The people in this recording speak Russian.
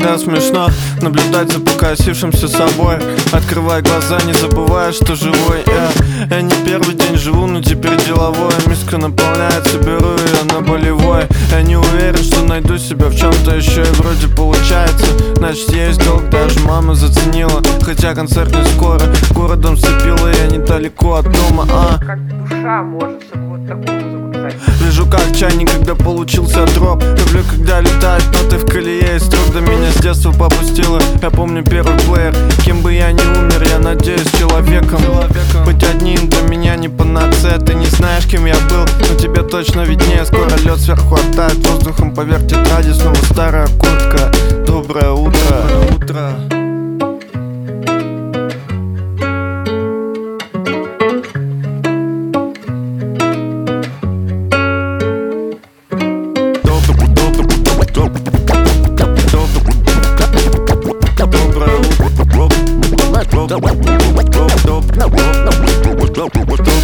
иногда смешно наблюдать за покосившимся собой. Открывай глаза, не забывай, что живой. Я не первый день живу, но теперь деловой. Миска наполняется, беру ее на болевой. Я не уверен, что найду себя в чем-то еще, и вроде получается. Значит, есть долг, даже мама заценила. Хотя концерт не скоро, городом сцепила, я недалеко от дома. Как душа может вот такую музыку писать? Лежу как чайник, когда получился дроп. Люблю, когда летают ноты в колее из строк. До меня с детства попустила, я помню первый плеер. Кем бы я ни умер, я надеюсь, человеком. Быть одним для меня не панацея. Ты не знаешь, кем я был, но тебе точно виднее. Скоро лед сверху оттает воздухом поверх тетради. Снова старая куртка. Доброе утро. Доброе утро.